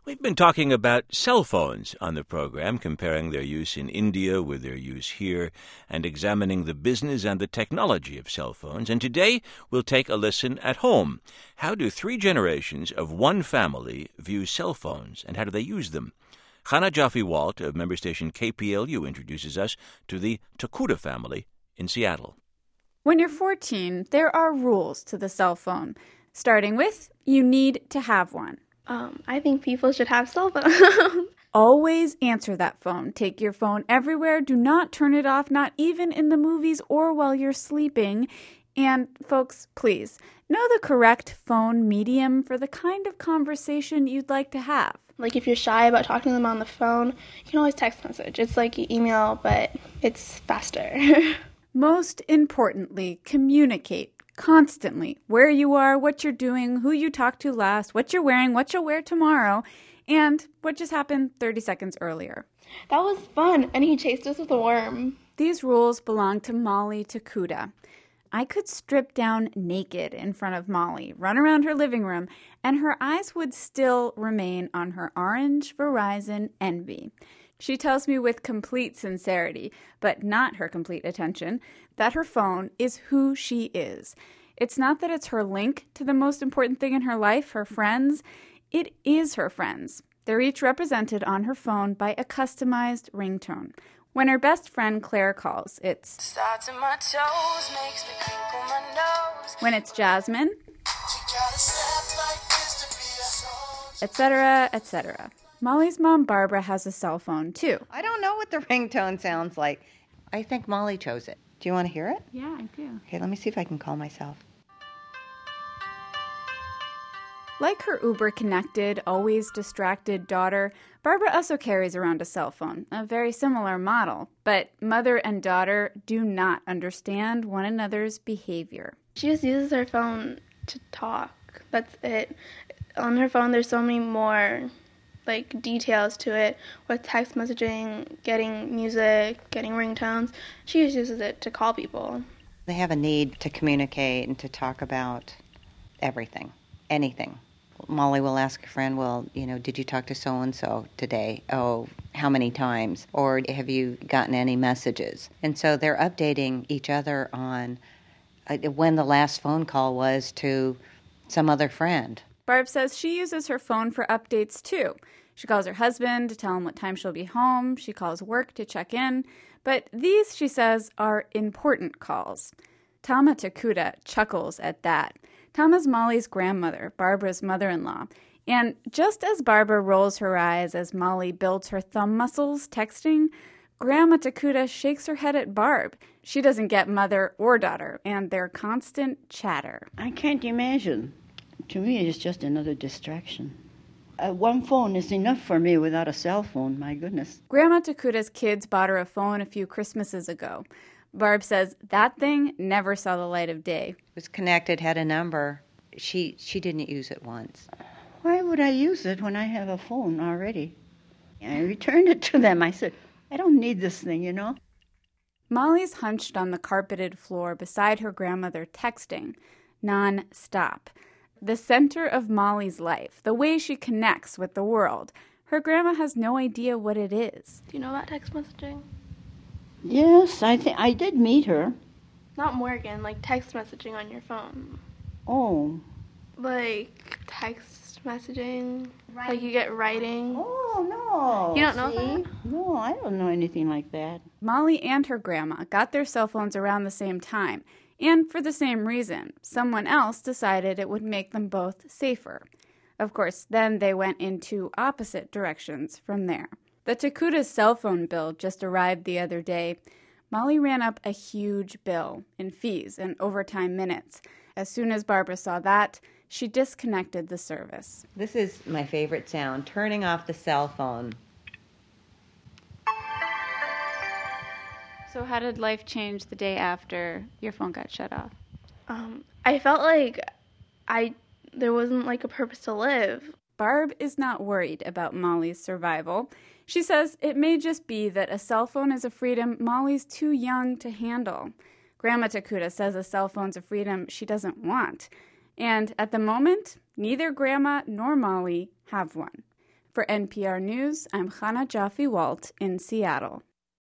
We've been talking about cell phones on the program, comparing their use in India with their use here, and examining the business and the technology of cell phones. And today, we'll take a listen at home. How do three generations of one family view cell phones, and how do they use them? Chana Joffe-Walt of member station KPLU introduces us to the Tokuda family in Seattle. When you're 14, there are rules to the cell phone, starting with you need to have one. I think people should have cell phones. Always answer that phone. Take your phone everywhere. Do not turn it off, not even in the movies or while you're sleeping. And folks, please, know the correct phone medium for the kind of conversation you'd like to have. Like if you're shy about talking to them on the phone, you can always text message. It's like email, but it's faster. Most importantly, communicate constantly where you are, what you're doing, who you talked to last, what you're wearing, what you'll wear tomorrow, and what just happened 30 seconds earlier. That was fun, and he chased us with a worm. These rules belong to Molly Tokuda. I could strip down naked in front of Molly, run around her living room, and her eyes would still remain on her orange Verizon Envy. She tells me with complete sincerity, but not her complete attention, that her phone is who she is. It's not that it's her link to the most important thing in her life, her friends. It is her friends. They're each represented on her phone by a customized ringtone. When her best friend Claire calls, it's starts in my toes, makes me crinkle my nose. When it's Jasmine, etc., etc. Molly's mom, Barbara, has a cell phone, too. I don't know what the ringtone sounds like. I think Molly chose it. Do you want to hear it? Yeah, I do. Okay, let me see if I can call myself. Like her uber-connected, always distracted daughter, Barbara also carries around a cell phone, a very similar model. But mother and daughter do not understand one another's behavior. She just uses her phone to talk. That's it. On her phone, there's so many more details to it, with text messaging, getting music, getting ringtones. She just uses it to call people. They have a need to communicate and to talk about everything, anything. Molly will ask a friend, well, did you talk to so-and-so today? Oh, how many times? Or have you gotten any messages? And so they're updating each other on when the last phone call was to some other friend. Barb says she uses her phone for updates, too. She calls her husband to tell him what time she'll be home. She calls work to check in. But these, she says, are important calls. Tama Tokuda chuckles at that. Tama's Molly's grandmother, Barbara's mother-in-law. And just as Barbara rolls her eyes as Molly builds her thumb muscles texting, Grandma Tokuda shakes her head at Barb. She doesn't get mother or daughter and their constant chatter. I can't imagine. To me, it's just another distraction. One phone is enough for me without a cell phone, my goodness. Grandma Tokuda's kids bought her a phone a few Christmases ago. Barb says that thing never saw the light of day. It was connected, had a number. She didn't use it once. Why would I use it when I have a phone already? I returned it to them. I said, I don't need this thing, Molly's hunched on the carpeted floor beside her grandmother texting, non-stop. The center of Molly's life, the way she connects with the world. Her grandma has no idea what it is. Do you know about text messaging? Yes, I did meet her. Not Morgan, text messaging on your phone. Oh. Text messaging, you get writing. Oh, no. You don't know that? No, I don't know anything like that. Molly and her grandma got their cell phones around the same time. And for the same reason, someone else decided it would make them both safer. Of course, then they went in two opposite directions from there. The Tokuda's cell phone bill just arrived the other day. Molly ran up a huge bill in fees and overtime minutes. As soon as Barbara saw that, she disconnected the service. This is my favorite sound, turning off the cell phone. So how did life change the day after your phone got shut off? I felt like there wasn't a purpose to live. Barb is not worried about Molly's survival. She says it may just be that a cell phone is a freedom Molly's too young to handle. Grandma Tokuda says a cell phone's a freedom she doesn't want. And at the moment, neither Grandma nor Molly have one. For NPR News, I'm Chana Jaffe-Walt in Seattle.